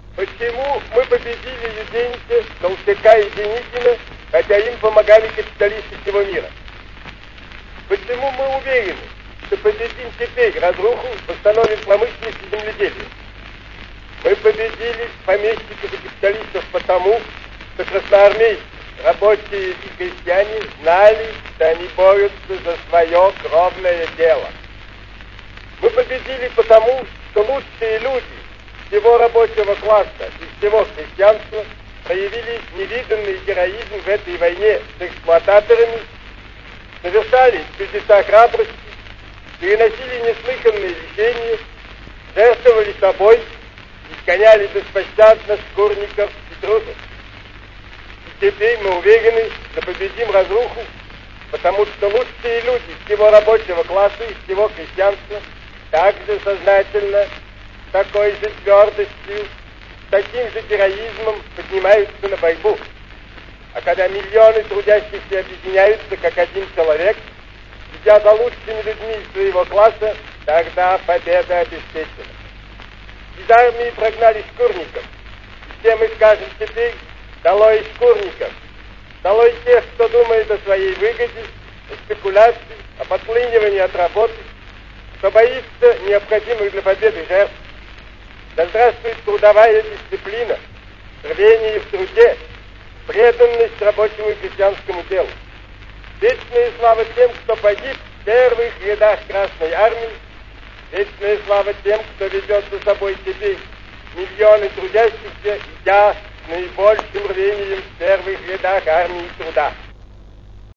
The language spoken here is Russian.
Почему мы победили Юденича, Толстяка и Деникина, хотя им помогали капиталисты всего мира? Почему мы уверены, что победим теперь разруху, восстановим промышленность и земледелие? Мы победили помещиков и капиталистов потому, что красноармейцы, рабочие и крестьяне знали, что они борются за свое кровное дело. Мы победили потому, что лучшие люди всего рабочего класса и всего крестьянства проявили невиданный героизм в этой войне с эксплуататорами, совершали чудеса храбрости, переносили неслыханные лишения, жертвовали собой, изгоняли беспощадно шкурников и трусов. И теперь мы уверены, что победим разруху, потому что лучшие люди всего рабочего класса и всего крестьянства также сознательно, с такой же твердостью, с таким же героизмом поднимаются на борьбу. А когда миллионы трудящихся объединяются как один человек, идя за лучшими людьми своего класса, тогда победа обеспечена. Из армии прогнали шкурников. И все мы скажем теперь: долой шкурников, долой тех, кто думает о своей выгоде, о спекуляции, о подклинивании от работы, кто боится необходимых для победы жертв. Да здравствует трудовая дисциплина, рвение в труде, преданность рабочему и крестьянскому делу. Вечная слава тем, кто погиб в первых рядах Красной Армии, вечная слава тем, кто ведет за собой теперь миллионы трудящихся, идя с наибольшим рвением в первых рядах армии труда.